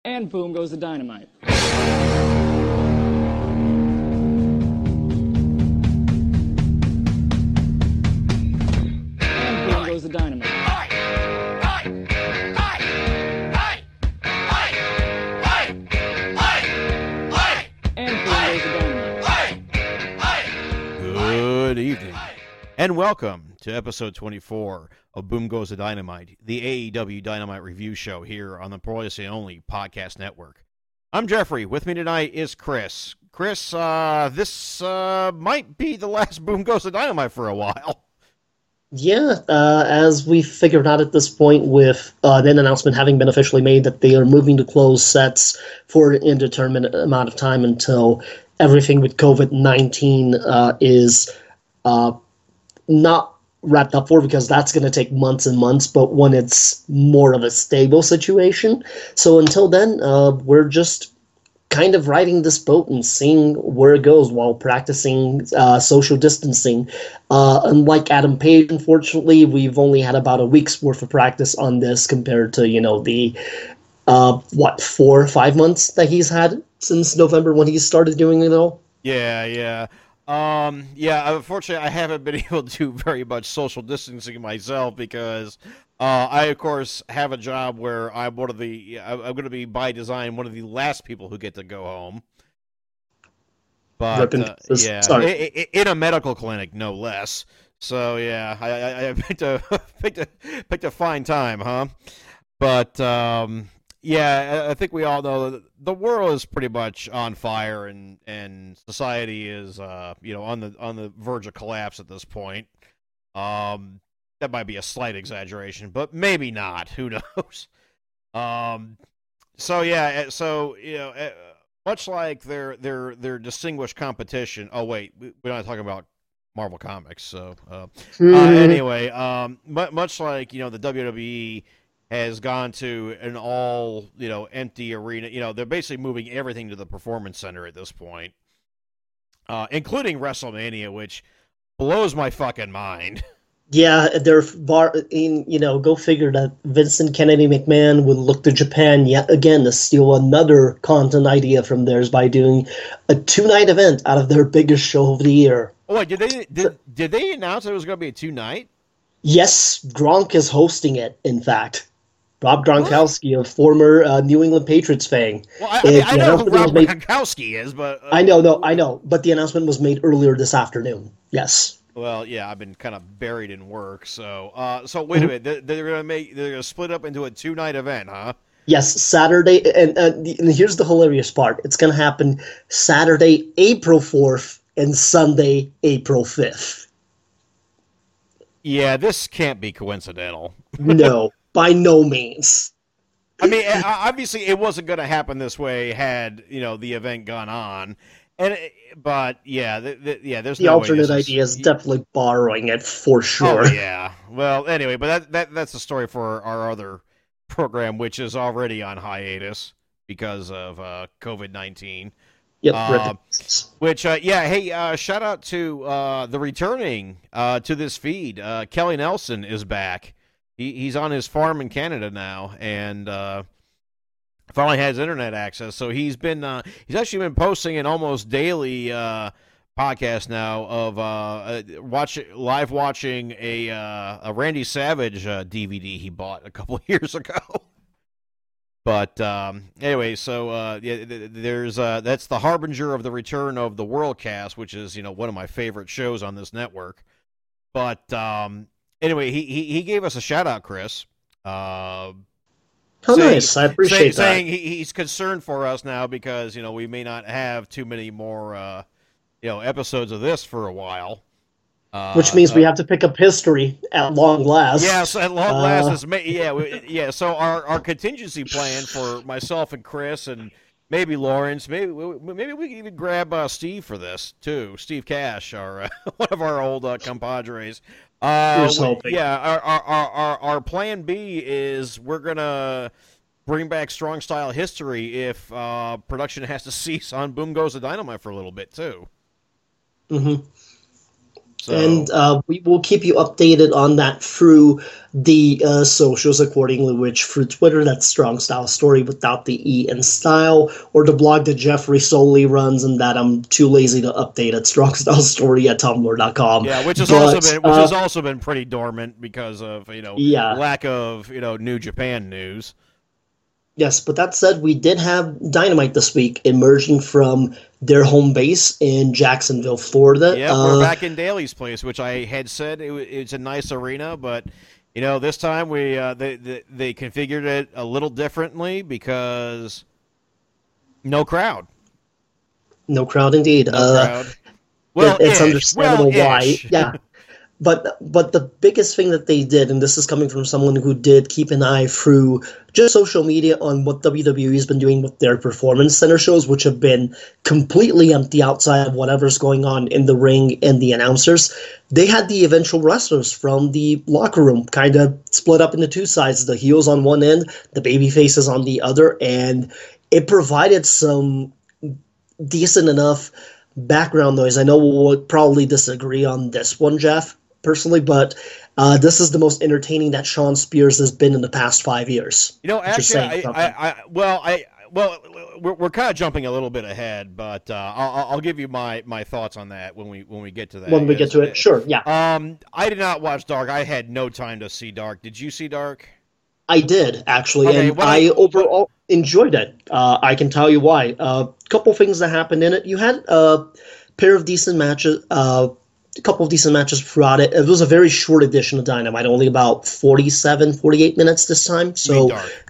And boom goes the dynamite. And boom goes the dynamite. And boom goes the dynamite. Good evening, and welcome to episode 24 of Boom Goes the Dynamite, the AEW Dynamite review show here on the Pro Wrestling Only Podcast Network. I'm Jeffrey. With me tonight is Chris. Chris, this might be the last Boom Goes the Dynamite for a while. Yeah, as we figured out at this point with an announcement having been officially made that they are moving to close sets for an indeterminate amount of time until everything with COVID-19 is not wrapped up for, because that's going to take months and months, but when it's more of a stable situation. So until then, we're just kind of riding this boat and seeing where it goes while practicing social distancing. Unlike Adam Page, unfortunately, we've only had about a week's worth of practice on this compared to, the 4 or 5 months that he's had since November when he started doing it all. Yeah. Unfortunately, I haven't been able to do very much social distancing myself because I, of course, have a job where I'm going to be, by design, one of the last people who get to go home. But, in a medical clinic, no less. So, yeah, I picked a fine time, huh? But, yeah, I think we all know that the world is pretty much on fire, and society is, on the verge of collapse at this point. That might be a slight exaggeration, but maybe not. Who knows? Much like their distinguished competition. Oh wait, we're not talking about Marvel Comics. So anyway, much like the WWE has gone to an all empty arena. They're basically moving everything to the Performance Center at this point, including WrestleMania, which blows my fucking mind. Yeah, go figure that Vincent Kennedy McMahon would look to Japan yet again to steal another content idea from theirs by doing a 2-night event out of their biggest show of the year. Oh, wait, did they announce it was going to be a 2-night? Yes, Gronk is hosting it, in fact. Rob Gronkowski, a former New England Patriots fan. Well, I know who Rob Gronkowski is, but... I know, but the announcement was made earlier this afternoon, yes. Well, yeah, I've been kind of buried in work, so wait a minute, they're gonna split up into a 2-night event, huh? Yes, Saturday, and here's the hilarious part: it's gonna happen Saturday, April 4th, and Sunday, April 5th. Yeah, this can't be coincidental. No, by no means. I mean, obviously, it wasn't going to happen this way had the event gone on. But there's the alternate idea is definitely borrowing it for sure. Oh yeah. Well, anyway, but that's a story for our other program, which is already on hiatus because of COVID-19. Yep. Shout out to the returning to this feed. Kelly Nelson is back. He's on his farm in Canada now, and finally has internet access, so he's actually been posting an almost daily podcast now of live watching a Randy Savage DVD he bought a couple of years ago. But anyway, so there's that's the harbinger of the return of the Worldcast, which is one of my favorite shows on this network. But anyway, he gave us a shout out, Chris. Nice. I appreciate that. Saying he's concerned for us now because, we may not have too many more, episodes of this for a while. Which means we have to pick up history at long last. Yes, at long last. So our contingency plan for myself and Chris and maybe Lawrence, maybe we can even grab Steve for this too. Steve Cash, one of our old compadres. Our plan B is we're gonna bring back Strong Style History if production has to cease on Boom Goes the Dynamite for a little bit too. Mm-hmm. So, And we will keep you updated on that through the socials accordingly, which through Twitter, that's Strong Style Story without the E in style, or the blog that Jeffrey solely runs and that I'm too lazy to update at strongstylestory at tumblr.com. yeah, which has also been pretty dormant because of Yeah. lack of New Japan news. Yes, but that said, we did have Dynamite this week emerging from their home base in Jacksonville, Florida. Yeah, we're back in Daly's place, which I had said it's a nice arena, but this time they configured it a little differently because no crowd. No crowd, indeed. No crowd. Well, it's understandable why. Yeah. But the biggest thing that they did, and this is coming from someone who did keep an eye through just social media on what WWE has been doing with their Performance Center shows, which have been completely empty outside of whatever's going on in the ring and the announcers, they had the eventual wrestlers from the locker room kind of split up into two sides, the heels on one end, the baby faces on the other, and it provided some decent enough background noise. I know we'll probably disagree on this one, Jeff, personally, but this is the most entertaining that Sean Spears has been in the past 5 years. Actually, we're kind of jumping a little bit ahead, but I'll give you my thoughts on that when we get to that. When we get to it, sure, yeah. I did not watch Dark. I had no time to see Dark. Did you see Dark? I did, actually, and I overall enjoyed it. I can tell you why. A couple things that happened in it. You had a pair of decent matches, a couple of decent matches throughout it. It was a very short edition of Dynamite, only about 47, 48 minutes this time. So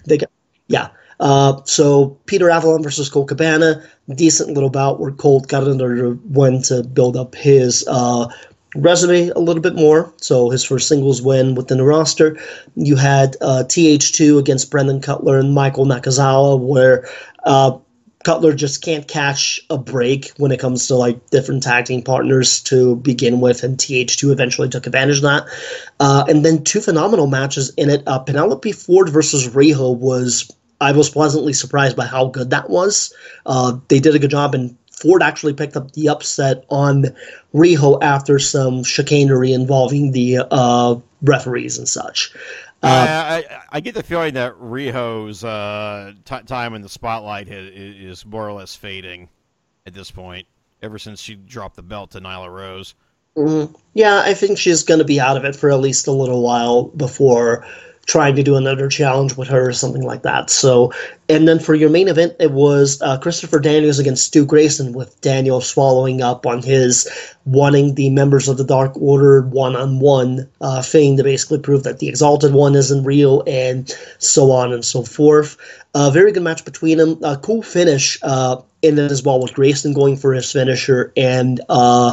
so Peter Avalon versus Colt Cabana, decent little bout where Colt got another win to build up his resume a little bit more. So his first singles win within the roster. You had TH2 against Brendan Cutler and Michael Nakazawa, where Cutler just can't catch a break when it comes to like different tag team partners to begin with, and TH2 eventually took advantage of that. And then two phenomenal matches in it. Penelope Ford versus Riho I was pleasantly surprised by how good that was. They did a good job, and Ford actually picked up the upset on Riho after some chicanery involving the referees and such. I get the feeling that Riho's time in the spotlight is more or less fading at this point, ever since she dropped the belt to Nyla Rose. Mm-hmm. Yeah, I think she's going to be out of it for at least a little while before trying to do another challenge with her or something like that. So, and then for your main event, it was Christopher Daniels against Stu Grayson, with Daniels following up on his wanting the members of the Dark Order one-on-one thing to basically prove that the Exalted One isn't real, and so on and so forth. A very good match between them. A cool finish in it as well, with Grayson going for his finisher and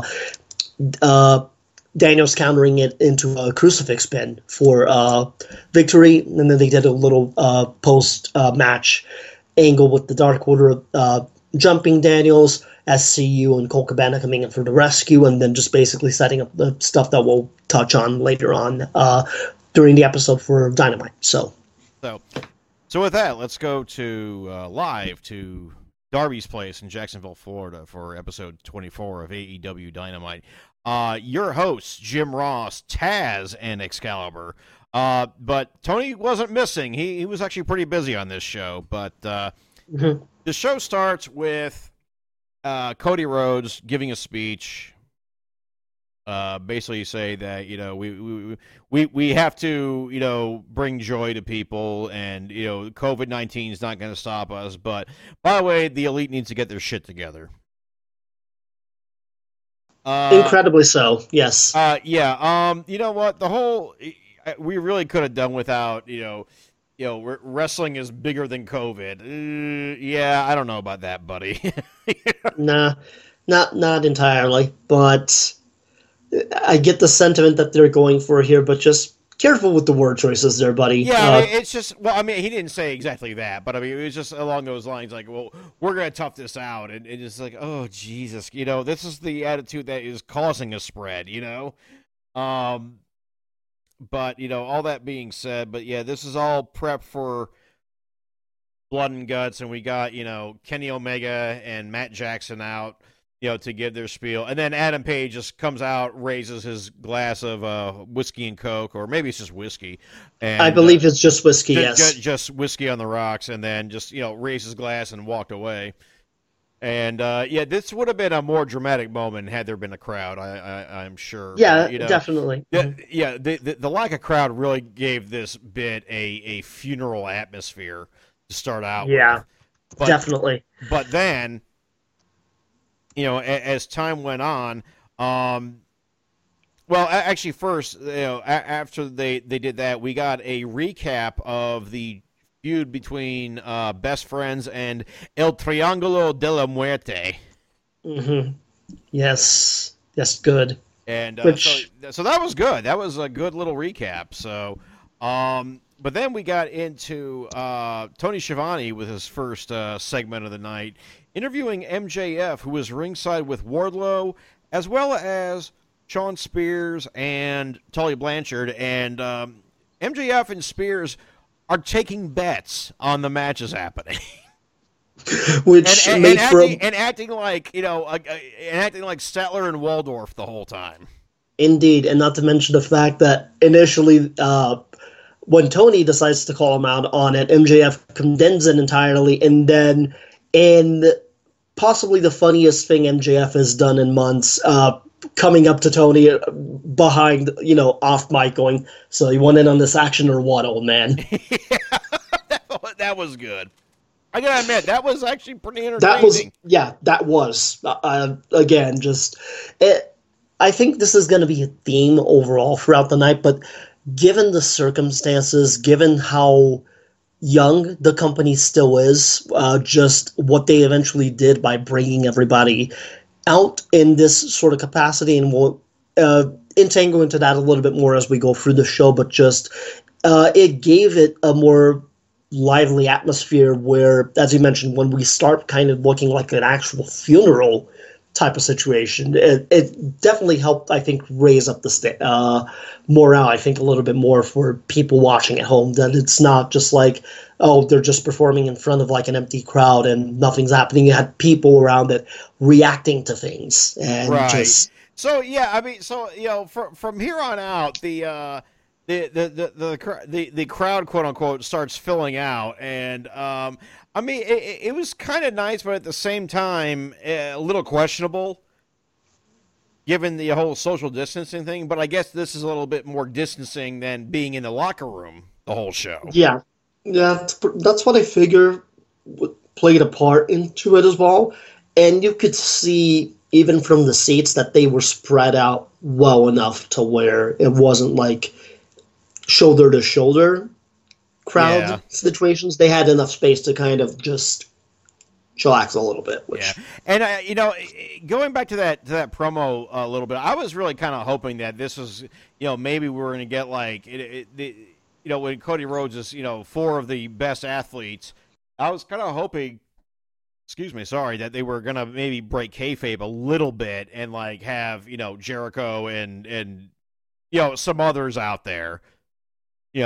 Daniels countering it into a crucifix pin for victory, and then they did a little post-match angle with the Dark Order jumping Daniels, SCU and Colt Cabana coming in for the rescue, and then just basically setting up the stuff that we'll touch on later on during the episode for Dynamite. So with that, let's go to live to Darby's place in Jacksonville, Florida for episode 24 of AEW Dynamite. Your hosts, Jim Ross, Taz, and Excalibur. But Tony wasn't missing. He was actually pretty busy on this show. But the show starts with Cody Rhodes giving a speech. Basically say that, we have to, bring joy to people, and, COVID-19 is not going to stop us. But, by the way, the Elite needs to get their shit together. Incredibly so, yes. You know what? The whole we really could have done without. Wrestling is bigger than COVID. Yeah, I don't know about that, buddy. Nah, not entirely. But I get the sentiment that they're going for here. But just careful with the word choices, there, buddy. Yeah, it's just. Well, I mean, he didn't say exactly that, but I mean, it was just along those lines. Like, well, we're gonna tough this out, and it's like, oh Jesus, this is the attitude that is causing a spread. But all that being said, but yeah, this is all prep for Blood and Guts, and we got Kenny Omega and Matt Jackson out. to give their spiel. And then Adam Page just comes out, raises his glass of whiskey and Coke, or maybe it's just whiskey. And, I believe it's just whiskey, yes. Just whiskey on the rocks, and then just, raised his glass and walked away. And, this would have been a more dramatic moment had there been a crowd, I'm sure. Yeah, definitely. The lack of crowd really gave this bit a funeral atmosphere to start out with. Definitely. But then, as time went on, actually first, after they did that, we got a recap of the feud between Best Friends and El Triángulo de la Muerte. Mm-hmm. Yes, good. And so that was good. That was a good little recap. So, but then we got into Tony Schiavone with his first segment of the night, interviewing MJF, who was ringside with Wardlow, as well as Shawn Spears and Tully Blanchard. And MJF and Spears are taking bets on the matches happening. Which and acting like Statler and Waldorf the whole time. Indeed, and not to mention the fact that initially, when Tony decides to call him out on it, MJF condemns it entirely, and then in possibly the funniest thing MJF has done in months, coming up to Tony behind, off mic, going, "So you want in on this action or what, old man?" That was good. I gotta admit, that was actually pretty entertaining. That was. Again, I think this is going to be a theme overall throughout the night, but given the circumstances, given how young the company still is, just what they eventually did by bringing everybody out in this sort of capacity, and we'll entangle into that a little bit more as we go through the show, but just it gave it a more lively atmosphere where, as you mentioned, when we start kind of looking like an actual funeral type of situation, it definitely helped, I think, raise up the morale, I think, a little bit more for people watching at home, that it's not just like, oh, they're just performing in front of like an empty crowd and nothing's happening. You had people around it reacting to things. And right. From here on out, the crowd, quote unquote, starts filling out, and it was kind of nice, but at the same time a little questionable, given the whole social distancing thing. But I guess this is a little bit more distancing than being in the locker room the whole show. Yeah, that's what I figure played a part into it as well. And you could see, even from the seats, that they were spread out well enough to where it wasn't like shoulder to shoulder crowd situations. They had enough space to kind of just chillax a little bit. And going back to that promo a little bit, I was really kind of hoping that this was, maybe we were going to get like when Cody Rhodes is 4 of the best athletes. I was kind of hoping, that they were going to maybe break kayfabe a little bit and like have Jericho and some others out there. Take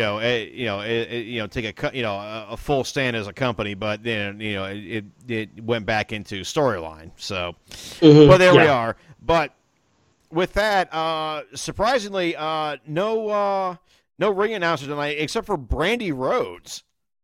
a full stand as a company, but then it went back into storyline. So, but there we are. But with that, surprisingly, no ring announcer tonight except for Brandy Rhodes.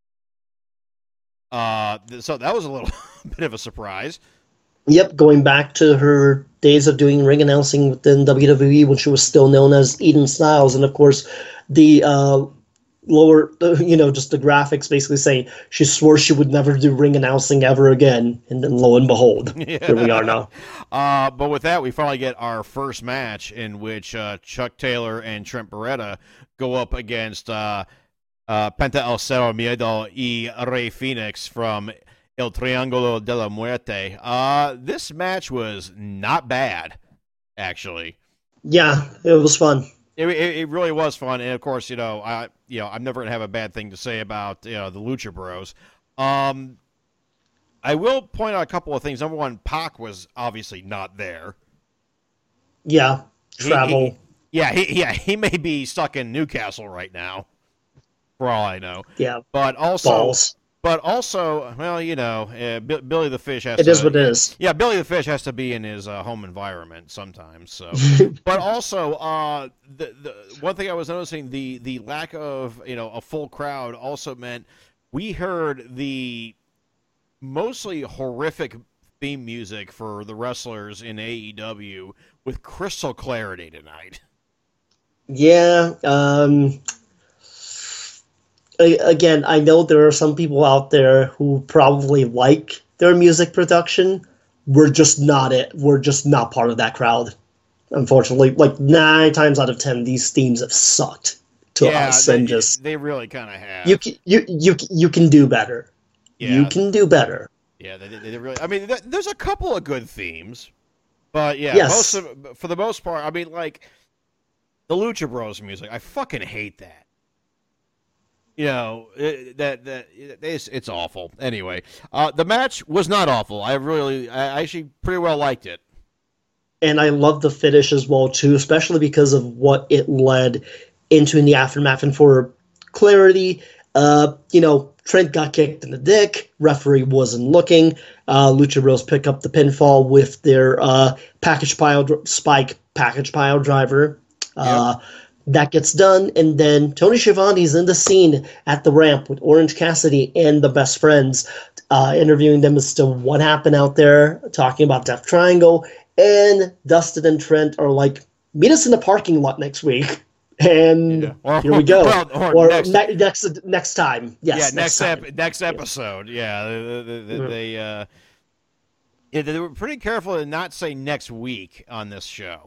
So that was a little bit of a surprise. Yep, going back to her days of doing ring announcing within WWE when she was still known as Eden Styles, and of course the lower, just the graphics basically saying she swore she would never do ring announcing ever again, and then lo and behold, here we are now. But with that, we finally get our first match in which Chuck Taylor and Trent Beretta go up against Penta El Cero Miedo y Rey Fenix from El Triángulo de la Muerte. This match was not bad, actually. Yeah, it was fun. It really was fun, and of course, I'm never gonna have a bad thing to say about the Lucha Bros. I will point out a couple of things. Number one, Pac was obviously not there. Yeah, travel. He may be stuck in Newcastle right now, for all I know. Yeah, but also balls. But also, well, Billy the Fish has It to. is what it is. Yeah, Billy the Fish has to be in his home environment sometimes. So, but also, the one thing I was noticing, the lack of a full crowd also meant we heard the mostly horrific theme music for the wrestlers in AEW with crystal clarity tonight. Yeah. Again, I know there are some people out there who probably like their music production. We're just not it. We're just not part of that crowd. Unfortunately, like 9 times out of 10, these themes have sucked to us, and they really kind of have. You can do better. Yeah. You can do better. Yeah, they really. I mean, there's a couple of good themes, but yeah, yes. for the most part, I mean, like the Lucha Bros music, I fucking hate that. It's awful. Anyway, the match was not awful. I actually pretty well liked it. And I love the finish as well, too, especially because of what it led into in the aftermath. And for clarity, Trent got kicked in the dick. Referee wasn't looking. Lucha Bros pick up the pinfall with their spike package pile driver. Yep. That gets done, and then Tony Schiavone's in the scene at the ramp with Orange Cassidy and the Best Friends, interviewing them as to what happened out there, talking about Death Triangle, and Dustin and Trent are like, meet us in the parking lot next week. And here we go. Next time. Yes, yeah, next episode. Yeah, they were pretty careful to not say next week on this show.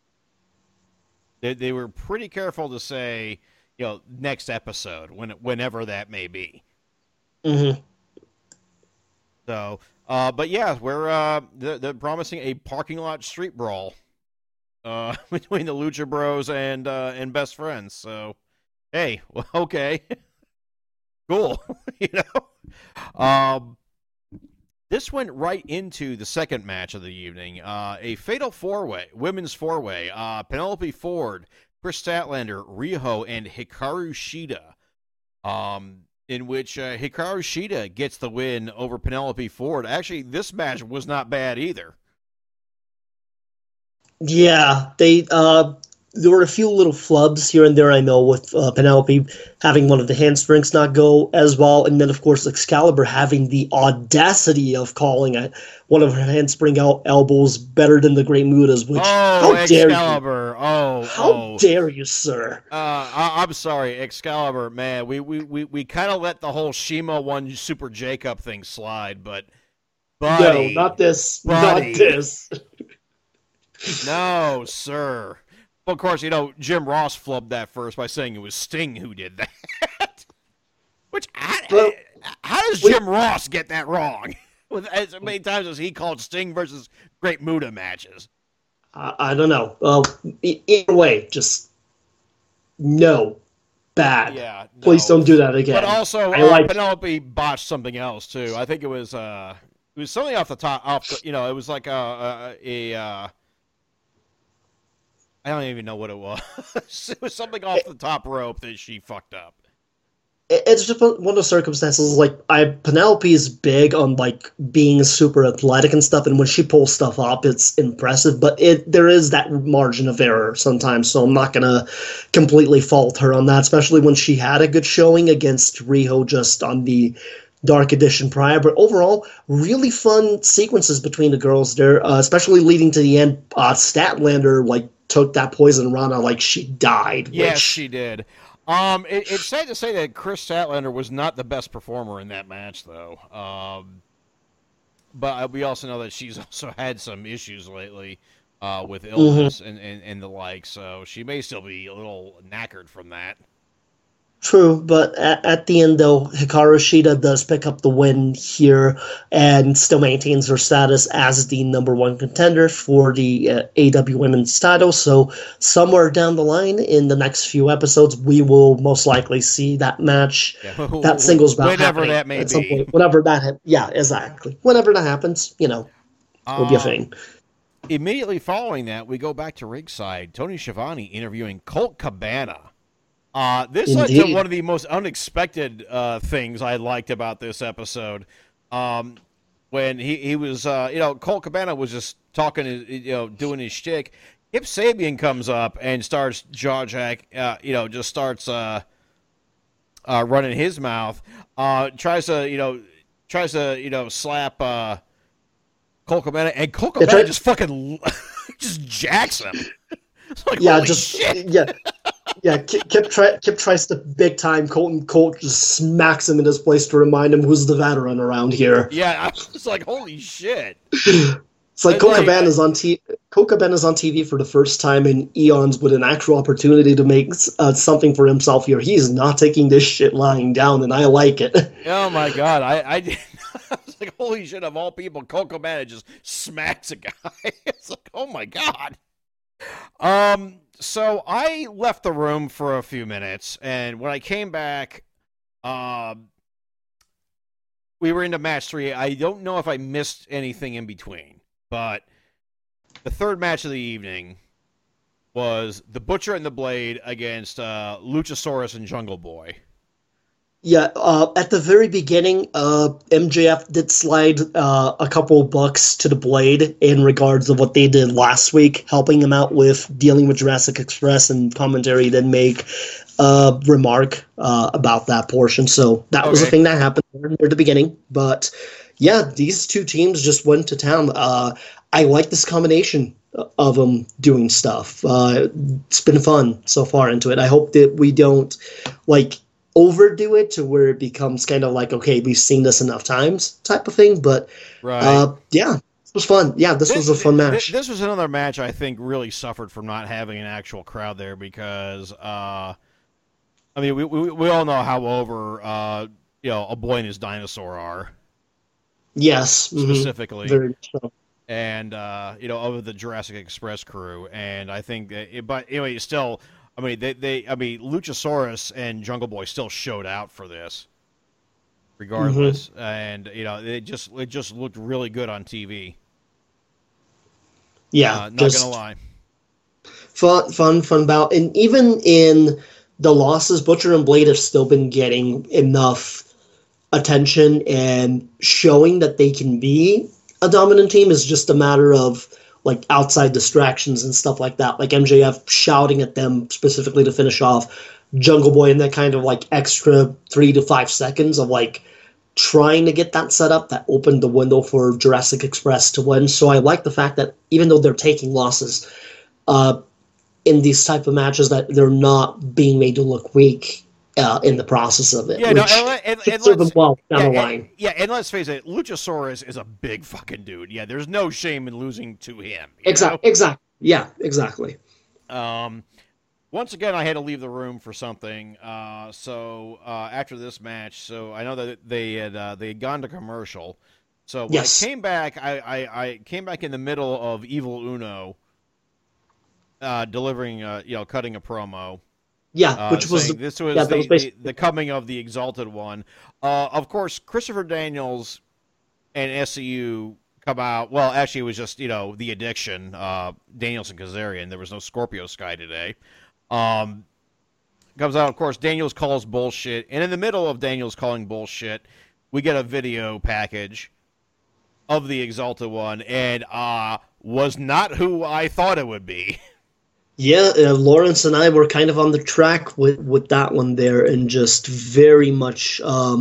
They were pretty careful to say, next episode, whenever that may be. Mm-hmm. So, but yeah, they're promising a parking lot street brawl between the Lucha Bros and Best Friends. So, hey, well, okay, cool. This went right into the second match of the evening, a fatal women's four-way, Penelope Ford, Chris Statlander, Riho, and Hikaru Shida, in which Hikaru Shida gets the win over Penelope Ford. Actually, this match was not bad either. Yeah, there were a few little flubs here and there, I know, with Penelope having one of the handsprings not go as well, and then, of course, Excalibur having the audacity of calling one of her handspring elbows better than the Great Mutas, which, how Excalibur. dare you? How dare you, sir? I'm sorry, Excalibur, man, we kind of let the whole Shima one Super Jacob thing slide, but buddy, no, not this. Buddy. Not this. No, sir. Well, of course, Jim Ross flubbed that first by saying it was Sting who did that. Which, how does Jim Ross get that wrong? With as many times as he called Sting versus Great Muta matches. I don't know. Either way, just no. Bad. Yeah. No. Please don't do that again. But also, Penelope botched something else, too. I think it was something off the top. It was like I don't even know what it was. It was something off the top rope that she fucked up. It's just one of those circumstances. Like, Penelope's big on like being super athletic and stuff, and when she pulls stuff up, it's impressive. But there is that margin of error sometimes, so I'm not gonna completely fault her on that. Especially when she had a good showing against Riho just on the Dark Edition prior. But overall, really fun sequences between the girls there, especially leading to the end. Statlander took that poison Rana like she died. Yes, she did. It's sad to say that Chris Statlander was not the best performer in that match, though. But we also know that she's also had some issues lately with illness and the like, so she may still be a little knackered from that. True, but at the end, though, Hikaru Shida does pick up the win here and still maintains her status as the #1 contender for the AEW Women's title. So somewhere down the line in the next few episodes, we will most likely see that match, that singles bout whenever that may at some point. Whenever that, yeah, exactly. Whenever that happens, will be a thing. Immediately following that, we go back to ringside. Tony Schiavone interviewing Colt Cabana. This led to Indeed. one of the most unexpected things I liked about this episode. When he was, Colt Cabana was just talking, doing his shtick. Kip Sabian comes up and starts just starts running his mouth. Tries to slap Colt Cabana, and Colt Cabana just fucking just jacks him. It's like, Yeah, holy just shit. yeah. Kip tries to big time Colt, and Colt just smacks him in his place to remind him who's the veteran around here. Yeah, I was like, holy shit. It's like Colt Cabana's on TV for the first time in eons with an actual opportunity to make something for himself here. He's not taking this shit lying down, and I like it. Oh my god, I was like, holy shit! Of all people, Colt Cabana just smacks a guy. It's like, oh my god. So I left the room for a few minutes, and when I came back, we were into match 3. I don't know if I missed anything in between, but the third match of the evening was the Butcher and the Blade against Luchasaurus and Jungle Boy. Yeah, at the very beginning, MJF did slide a couple of bucks to the Blade in regards of what they did last week, helping him out with dealing with Jurassic Express, and commentary did make a remark about that portion. So that was a thing that happened near the beginning. But yeah, these two teams just went to town. I like this combination of them doing stuff. It's been fun so far into it. I hope that we don't overdo it to where it becomes kind of like, okay, we've seen this enough times type of thing. But yeah, this was fun. Yeah, this was a fun match. This was another match I think really suffered from not having an actual crowd there because, we all know how over, A Boy and His Dinosaur are. Yes. Specifically. Very much so. And, of the Jurassic Express crew. And I think but anyway, still, Luchasaurus and Jungle Boy still showed out for this, regardless, and it just looked really good on TV. Yeah, not gonna lie. Fun bout, and even in the losses, Butcher and Blade have still been getting enough attention and showing that they can be a dominant team. Is just a matter of outside distractions and stuff like that, like MJF shouting at them specifically to finish off Jungle Boy in that kind of extra 3 to 5 seconds of trying to get that set up that opened the window for Jurassic Express to win. So I like the fact that even though they're taking losses in these type of matches, that they're not being made to look weak in the process of it. Yeah, and serve them well down the line. And let's face it, Luchasaurus is a big fucking dude. Yeah, there's no shame in losing to him. Exactly. Yeah, exactly. Once again, I had to leave the room for something. So after this match, so I know that they had gone to commercial. So when I came back, I came back in the middle of Evil Uno delivering, cutting a promo. Yeah, which was this was the coming of the Exalted One. Of course, Christopher Daniels and SCU come out. Well, actually, it was just the Addiction, Daniels and Kazarian. There was no Scorpio Sky today. Comes out, of course. Daniels calls bullshit, and in the middle of Daniels calling bullshit, we get a video package of the Exalted One, and was not who I thought it would be. Yeah, Lawrence and I were kind of on the track with that one there, and just very much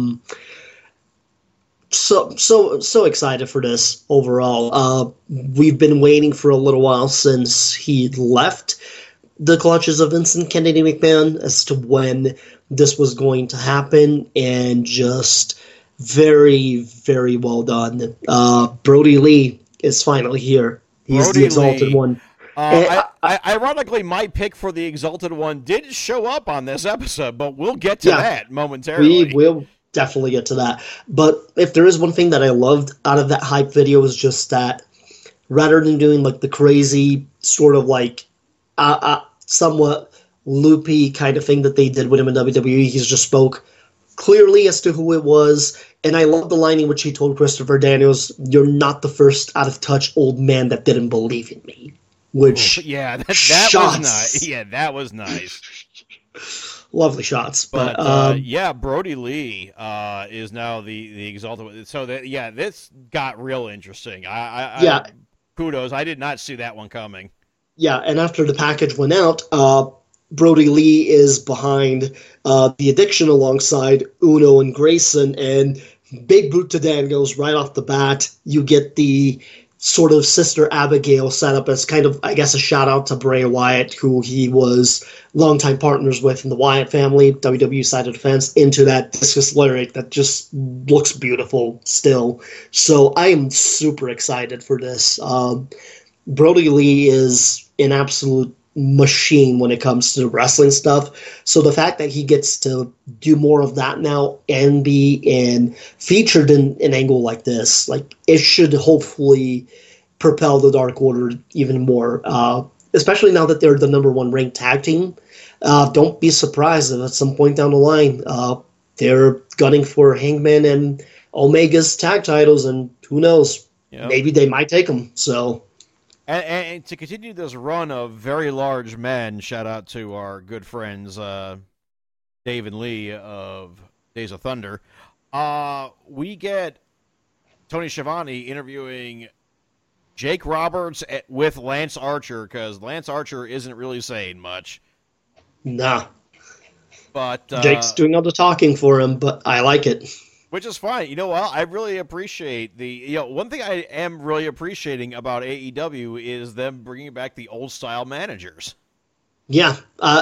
so excited for this overall. We've been waiting for a little while since he left the clutches of Vincent Kennedy McMahon as to when this was going to happen, and just very, very well done. Brody Lee is finally here. He's the Exalted One. Ironically, my pick for the Exalted One did show up on this episode, but we'll get to that momentarily. We will definitely get to that. But if there is one thing that I loved out of that hype video, is just that rather than doing the crazy sort of somewhat loopy kind of thing that they did with him in WWE, he just spoke clearly as to who it was. And I love the line in which he told Christopher Daniels, "You're not the first out of touch old man that didn't believe in me." Which that was nice. Yeah, that was nice. lovely shots. But But yeah, Brody Lee is now the Exalted. So that this got real interesting. yeah, Kudos. I did not see that one coming. yeah, and after the package went out, Brody Lee is behind the Addiction alongside Uno and Grayson, and Big Boot to Dan goes right off the bat. You get the sort of Sister Abigail set up as kind of, I guess, a shout out to Bray Wyatt, who he was longtime partners with in the Wyatt family, WWE side of the fence, into that discus lyric that just looks beautiful still. So I am super excited for this. Brody Lee is an absolute machine when it comes to wrestling stuff. So the fact that he gets to do more of that now and be featured in an angle like this, like, it should hopefully propel the Dark Order even more. Especially now that they're the number one ranked tag team. Don't be surprised if at some point down the line they're gunning for Hangman and Omega's tag titles, and who knows, maybe they might take them. So. And to continue this run of very large men, shout out to our good friends Dave and Lee of Days of Thunder, we get Tony Schiavone interviewing Jake Roberts with Lance Archer, because Lance Archer isn't really saying much. Nah. But Jake's doing all the talking for him, but I like it. Which is fine. You know what? I really appreciate one thing I am really appreciating about AEW is them bringing back the old style managers. Yeah,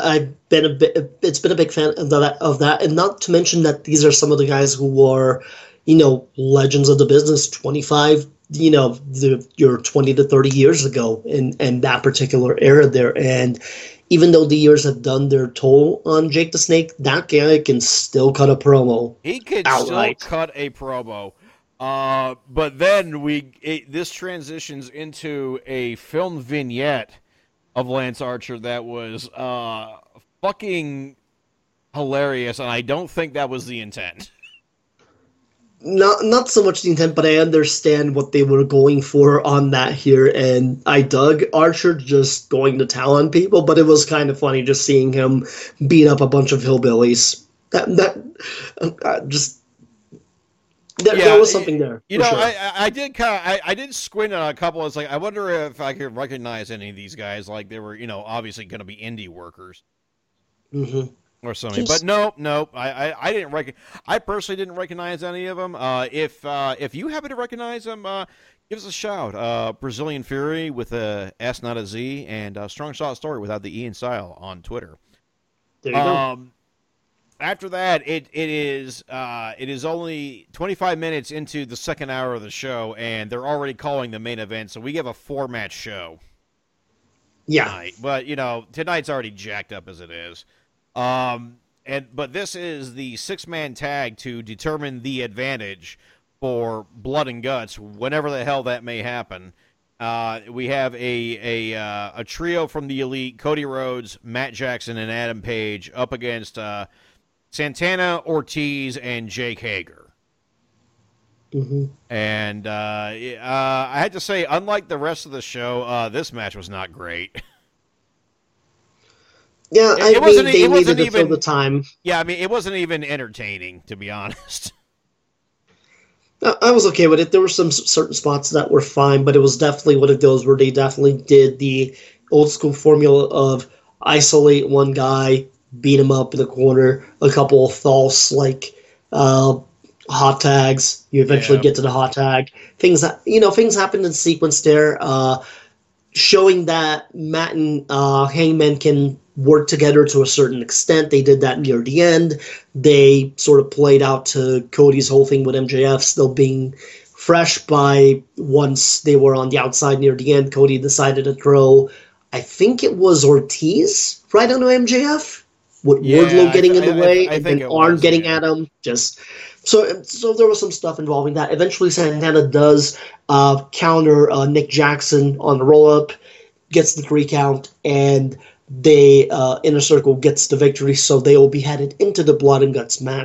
it's been a big fan of that, and not to mention that these are some of the guys who are, legends of the business, 25, your 20 to 30 years ago in that particular era there. And even though the years have done their toll on Jake the Snake, that guy can still cut a promo. He can outright. still cut a promo. But then this transitions into a film vignette of Lance Archer that was fucking hilarious, and I don't think that was the intent. Not so much the intent, but I understand what they were going for on that here, and I dug Archer just going to town on people, but it was kind of funny just seeing him beat up a bunch of hillbillies. There was something there. Sure. I did squint on a couple. It's like, I wonder if I could recognize any of these guys, like they were, obviously going to be indie workers. Mm-hmm. Or something, but nope. I personally didn't recognize any of them. If you happen to recognize them, give us a shout. Brazilian Fury with a S, not a Z, and Strong Shot Story without the E in style on Twitter. There you go. After that, it is only 25 minutes into the second hour of the show, and they're already calling the main event. So we give a 4-match show. Yeah, tonight. But tonight's already jacked up as it is. But this is the 6-man tag to determine the advantage for Blood and Guts, whenever the hell that may happen. We have a trio from the Elite: Cody Rhodes, Matt Jackson, and Adam Page up against Santana, Ortiz, and Jake Hager. Mm-hmm. And I had to say, unlike the rest of the show, this match was not great. Yeah, they needed to fill the time. Yeah, I mean, it wasn't even entertaining, to be honest. I was okay with it. There were some certain spots that were fine, but it was definitely one of those where they definitely did the old school formula of isolate one guy, beat him up in the corner, a couple of false, hot tags. You eventually get to the hot tag. Things happened in sequence there, showing that Matt and Hangman can work together to a certain extent. They did that near the end. They sort of played out to Cody's whole thing with MJF still being fresh by once they were on the outside near the end. Cody decided to throw, I think it was Ortiz right onto MJF, with Wardlow getting in the way, and then Arn getting at him. So there was some stuff involving that. Eventually Santana does counter Nick Jackson on the roll-up, gets the 3 count, and Inner Circle gets the victory, so they will be headed into the Blood and Guts match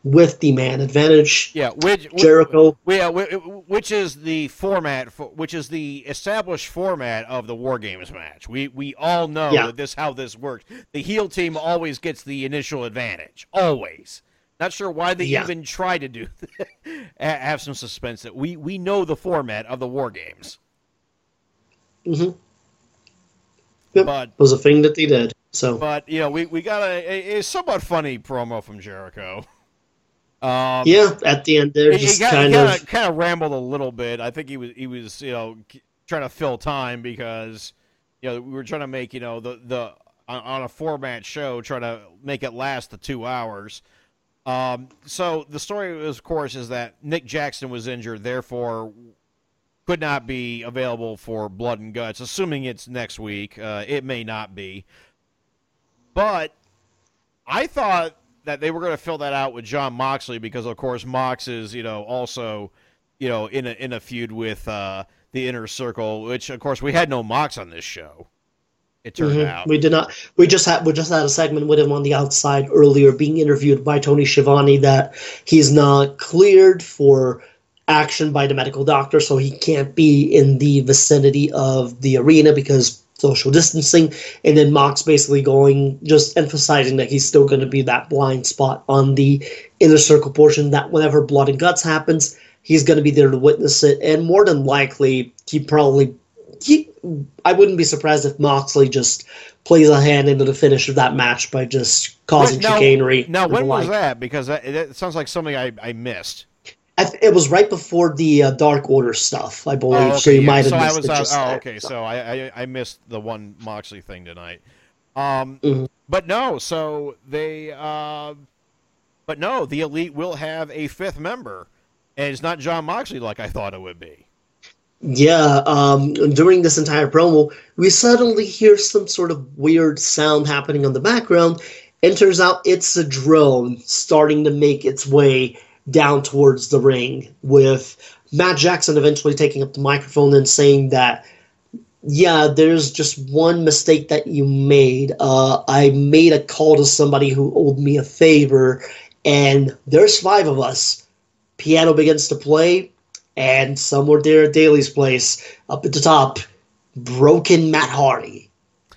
with the man advantage. Yeah, Jericho. which is the format, which is the established format of the War Games match. We all know that how this works. The heel team always gets the initial advantage, always. Not sure why they even try to do have some suspense. That we know the format of the War Games. Mm-hmm. Yep. But it was a thing that they did. So, but we got a somewhat funny promo from Jericho. At the end there, he kind of rambled a little bit. I think he was trying to fill time because we were trying to make the on a format show, trying to make it last the 2 hours. So the story, of course, is that Nick Jackson was injured, therefore could not be available for Blood and Guts. Assuming it's next week, it may not be. But I thought that they were going to fill that out with Jon Moxley because, of course, Mox is also in a feud with the Inner Circle, which, of course, we had no Mox on this show. It turned out we did not. We just had a segment with him on the outside earlier, being interviewed by Tony Schiavone that he's not cleared for action by the medical doctor, so he can't be in the vicinity of the arena because social distancing. And then Mox basically just emphasizing that he's still going to be that blind spot on the Inner Circle portion, that whenever Blood and Guts happens, he's going to be there to witness it. And more than likely, I wouldn't be surprised if Moxley just plays a hand into the finish of that match by just causing chicanery. Now, when was that? Because that sounds like something I missed. It was right before the Dark Order stuff, I believe. Okay, so you might have missed it. Okay. So I missed the one Moxley thing tonight. But no. So they. But no, the Elite will have a fifth member, and it's not Jon Moxley like I thought it would be. Yeah, during this entire promo, we suddenly hear some sort of weird sound happening on the background, and turns out it's a drone starting to make its way down towards the ring, with Matt Jackson eventually taking up the microphone and saying that, there's just one mistake that you made. I made a call to somebody who owed me a favor, and there's 5 of us. Piano begins to play, and somewhere there at Daly's place, up at the top, Broken Matt Hardy.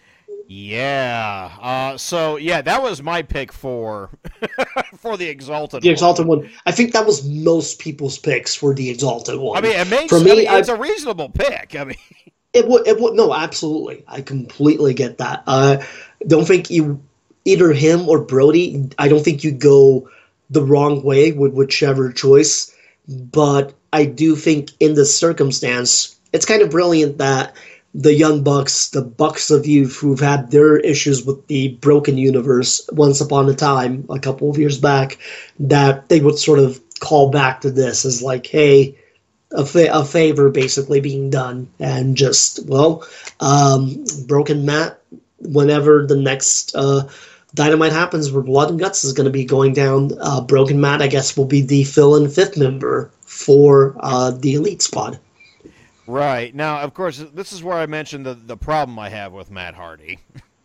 Yeah. That was my pick for for the Exalted. The Exalted one. I think that was most people's picks for the Exalted one. I mean, it's a reasonable pick. I mean, it would. No, absolutely. I completely get that. Don't think either him or Brody. I don't think you go the wrong way with whichever choice, but I do think in this circumstance, it's kind of brilliant that the Young Bucks, the Bucks of Youth, who've had their issues with the Broken Universe once upon a time, a couple of years back, that they would sort of call back to this as like, hey, a favor basically being done. And just, Broken Matt, whenever the next Dynamite happens where Blood and Guts is going to be going down, Broken Matt, I guess, will be the fill-in 5th member for the Elite squad. Right. Now, of course, this is where I mentioned the problem I have with Matt Hardy.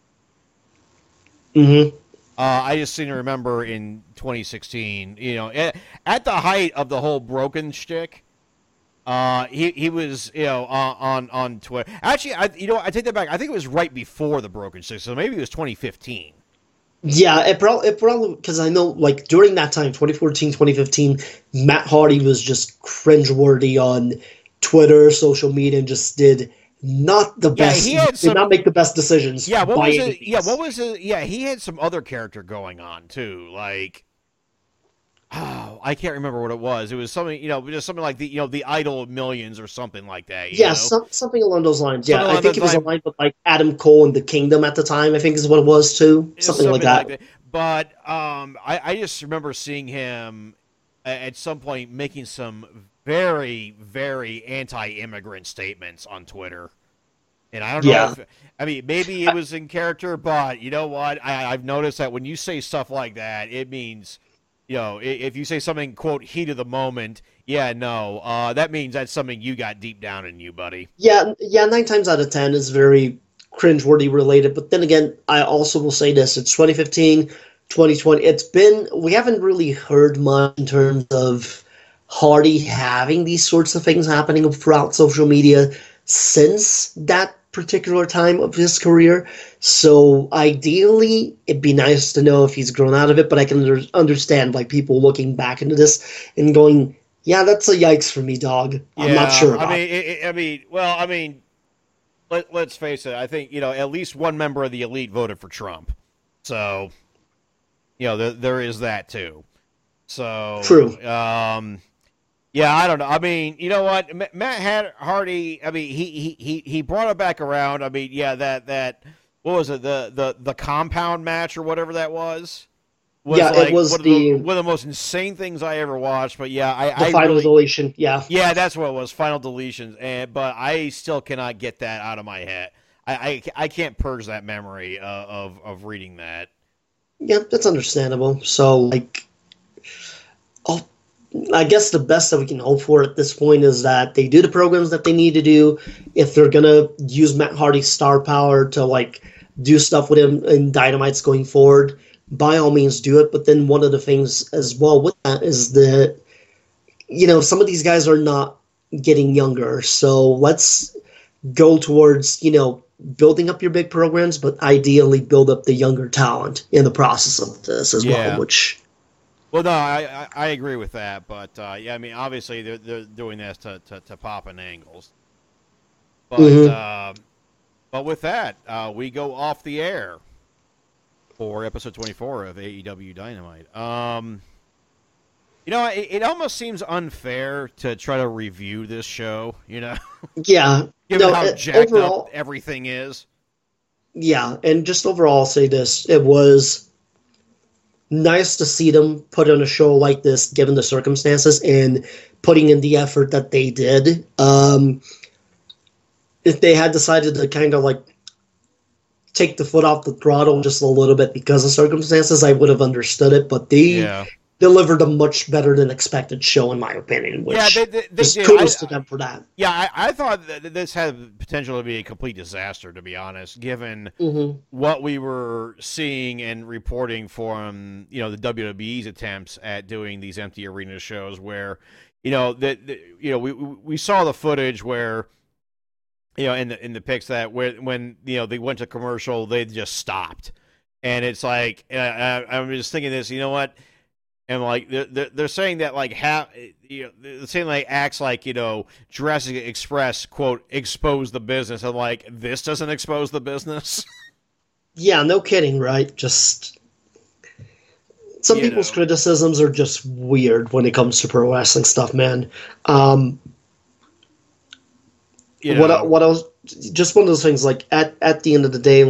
I just seem to remember in 2016, at the height of the whole Broken shtick, he was, on Twitter. Actually, I take that back. I think it was right before the Broken shtick, so maybe it was 2015. Yeah, it probably, because I know, like, during that time, 2014, 2015, Matt Hardy was just cringeworthy on Twitter, social media, and just did not the best. Did not make the best decisions. Yeah, what was it? Yeah, what was it? Yeah, he had some other character going on too. Like, I can't remember what it was. It was something, just something like the Idol of Millions or something like that. Something along those lines. Yeah, I think it was aligned with like Adam Cole and the Kingdom at the time. I think is what it was too. Something like that. But I just remember seeing him at some point making some very, very anti-immigrant statements on Twitter. And I don't know if, maybe it was in character, but you know what? I've noticed that when you say stuff like that, it means, if you say something, quote, heat of the moment, that means that's something you got deep down in you, buddy. Yeah, 9 times out of 10 is very cringeworthy related. But then again, I also will say this. It's 2015. 2020. We haven't really heard much in terms of Hardy having these sorts of things happening throughout social media since that particular time of his career. So ideally, it'd be nice to know if he's grown out of it, but I can understand like people looking back into this and going, yeah, that's a yikes for me, dog. I'm not sure about it. Let's face it. I think, at least one member of the elite voted for Trump. So, there is that too. So, true. Yeah, I don't know. I mean, you know what? Matt Hardy, I mean, he brought it back around. I mean, yeah, that what was it? The compound match or whatever that was? It was one of the most insane things I ever watched. But yeah, the final deletion. Yeah, that's what it was. Final deletions. But I still cannot get that out of my head. I can't purge that memory of reading that. Yeah, that's understandable. So I guess the best that we can hope for at this point is that they do the programs that they need to do. If they're gonna use Matt Hardy's star power to do stuff with him in Dynamites going forward, by all means do it. But then one of the things as well with that is that some of these guys are not getting younger, so let's go towards building up your big programs, but ideally build up the younger talent in the process of this as well, which. Well, no, I agree with that, but I mean, obviously they're doing this to pop in angles. But but with that, we go off the air for episode 24 of AEW Dynamite. It almost seems unfair to try to review this show. Yeah, given how jacked up everything is. Yeah, and just overall, I'll say this: it was nice to see them put on a show like this, given the circumstances, and putting in the effort that they did. If they had decided to kind of take the foot off the throttle just a little bit because of circumstances, I would have understood it. But they delivered a much better than expected show, in my opinion. Which they did. Kudos to them for that. Yeah, I thought that this had potential to be a complete disaster, to be honest, given what we were seeing and reporting from the WWE's attempts at doing these empty arena shows, where we saw the footage where in the pics that when they went to commercial, they just stopped, and it's like I'm just thinking this, what. And they're saying that they're saying acts like Jurassic Express quote expose the business. I'm like, this doesn't expose the business. Yeah, no kidding, right? Just some people's criticisms are just weird when it comes to pro wrestling stuff, man. What else? Just one of those things. At the end of the day,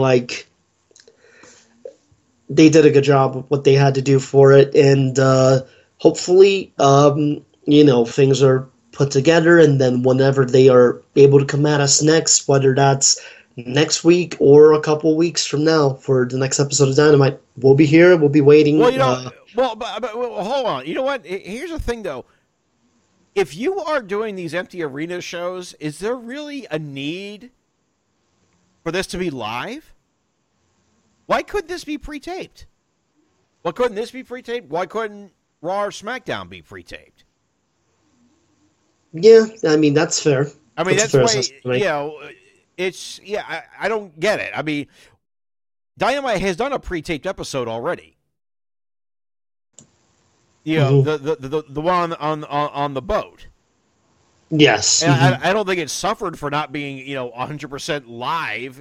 they did a good job of what they had to do for it, and hopefully, things are put together, and then whenever they are able to come at us next, whether that's next week or a couple weeks from now for the next episode of Dynamite, we'll be here, we'll be waiting. Well, but hold on. You know what? Here's the thing, though. If you are doing these empty arena shows, is there really a need for this to be live? Why couldn't this be pre-taped? Why couldn't this be pre-taped? Why couldn't Raw or SmackDown be pre-taped? Yeah, I mean, that's fair. I mean, that's why, I don't get it. I mean, Dynamite has done a pre-taped episode already. The one on the boat. Yes. And I don't think it suffered for not being, 100% live,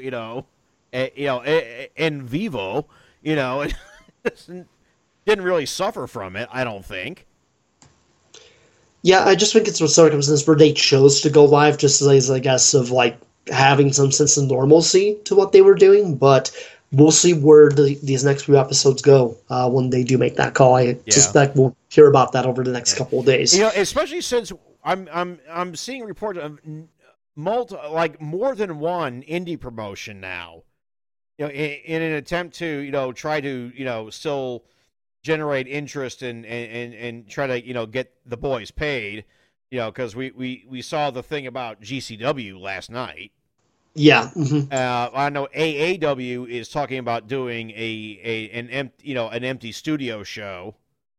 in vivo, it didn't really suffer from it, I don't think. Yeah, I just think it's a circumstance where they chose to go live just as, I guess, of having some sense of normalcy to what they were doing, but we'll see where these next few episodes go when they do make that call. I suspect we'll hear about that over the next couple of days. Especially since I'm seeing reports of more than one indie promotion now. In an attempt to, try to, still generate interest and try to, get the boys paid, because we saw the thing about GCW last night. Yeah. Hmm. I know AAW is talking about doing an empty studio show.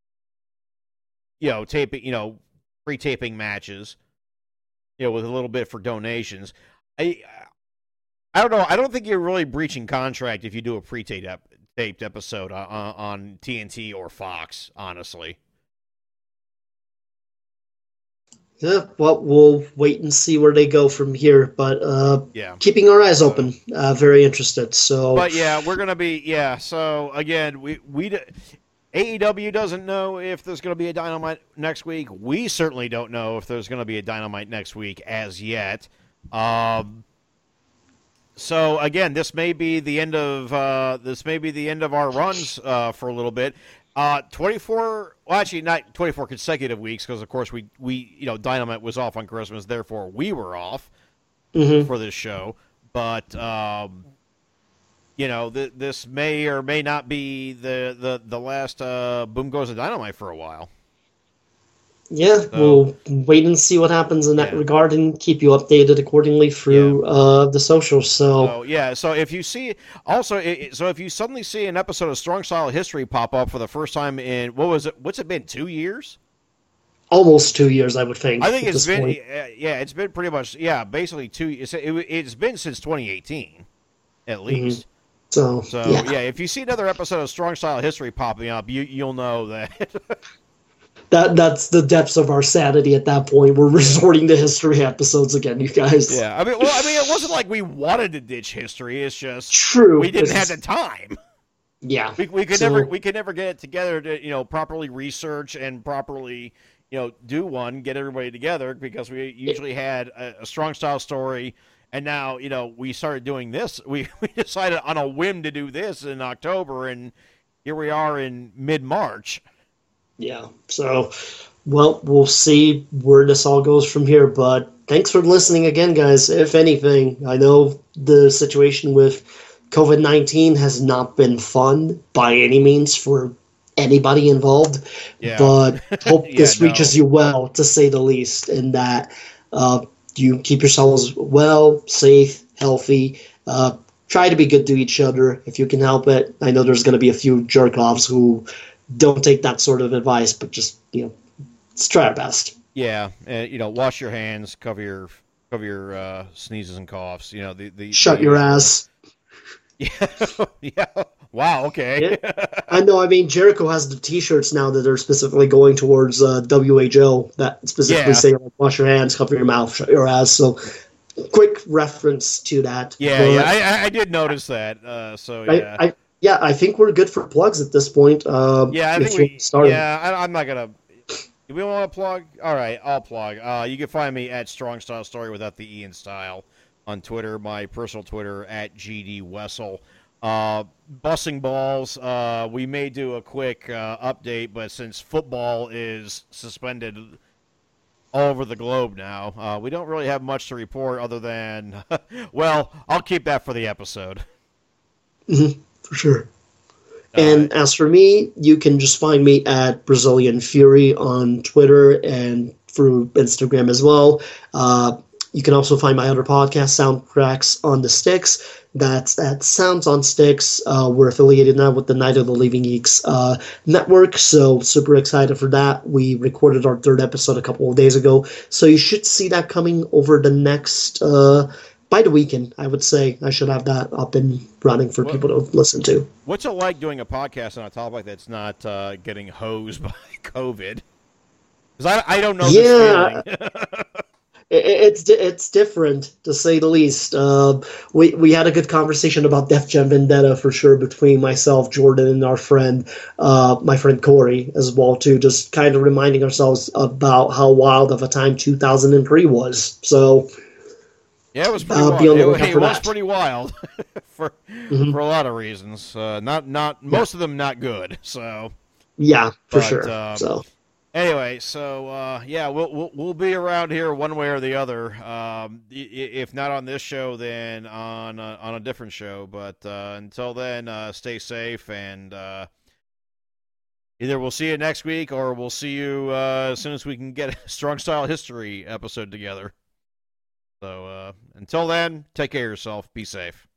Taping, pre-taping matches. With a little bit for donations. I I don't know. I don't think you're really breaching contract if you do a taped episode on TNT or Fox. Honestly. Yeah, well, we'll wait and see where they go from here. But Yeah. keeping our eyes open, very interested. So, But yeah, we're gonna be So again, AEW doesn't know if there's gonna be a Dynamite next week. We certainly don't know if there's gonna be a Dynamite next week as yet. So again, this may be the end of our runs for a little bit. 24. Well, actually, not 24 consecutive weeks because of course we Dynamite was off on Christmas, therefore we were off for this show. But this may or may not be the last Boom Goes the Dynamite for a while. yeah, we'll wait and see what happens in that regard and keep you updated accordingly through the socials. So if you see if you suddenly see an episode of Strong Style History pop up for the first time in what's it been, 2 years? Almost 2 years, I would think. I think it's been it's been pretty much basically 2. It's been since 2018 at least. So if you see another episode of Strong Style History popping up, you'll know that. That's the depths of our sanity at that point. We're resorting to history episodes again, you guys. Yeah, I mean, it wasn't like we wanted to ditch history. It's just true. We didn't have the time. Yeah, we could never get it together to properly research and properly do one, get everybody together because we usually had a Strong Style story, and now we started doing this. We decided on a whim to do this in October, and here we are in mid-March. Yeah, so, well, we'll see where this all goes from here, but thanks for listening again, guys. If anything, I know the situation with COVID-19 has not been fun by any means for anybody involved, but hope this reaches you well, to say the least, and that you keep yourselves well, safe, healthy, try to be good to each other if you can help it. I know there's going to be a few jerk-offs who don't take that sort of advice, but just let's try our best. Yeah, wash your hands, cover your sneezes and coughs. Shut your ass. Yeah. Wow. Okay. Yeah. I know. I mean, Jericho has the T-shirts now that are specifically going towards WHO that specifically say wash your hands, cover your mouth, shut your ass. So, quick reference to that. I did notice that. I think we're good for plugs at this point. I think we started. Yeah, I'm not gonna. Do we want to plug? All right, I'll plug. You can find me at Strong Style Story without the E in style on Twitter. My personal Twitter at GD Wessel. Bussing balls. We may do a quick update, but since football is suspended all over the globe now, we don't really have much to report other than, well, I'll keep that for the episode. For sure. And as for me, you can just find me at Brazilian Fury on Twitter and through Instagram as well. You can also find my other podcast, Sound Cracks on the Sticks. That's at Sounds on Sticks. We're affiliated now with the Night of the Living Geeks network, so super excited for that. We recorded our 3rd episode a couple of days ago, so you should see that coming over the next by the weekend, I would say. I should have that up and running for people to listen to. What's it like doing a podcast on a topic that's not getting hosed by COVID? Because I don't know this feeling. It's different, to say the least. We had a good conversation about Def Jam Vendetta for sure between myself, Jordan, and our friend, my friend Corey as well too. Just kind of reminding ourselves about how wild of a time 2003 was. So. Yeah, it was pretty wild. It was pretty wild for a lot of reasons. Most of them not good. So for sure. Anyway, we'll be around here one way or the other. If not on this show, then on a different show. But until then, stay safe, and either we'll see you next week or we'll see you as soon as we can get a Strong Style History episode together. So until then, take care of yourself. Be safe.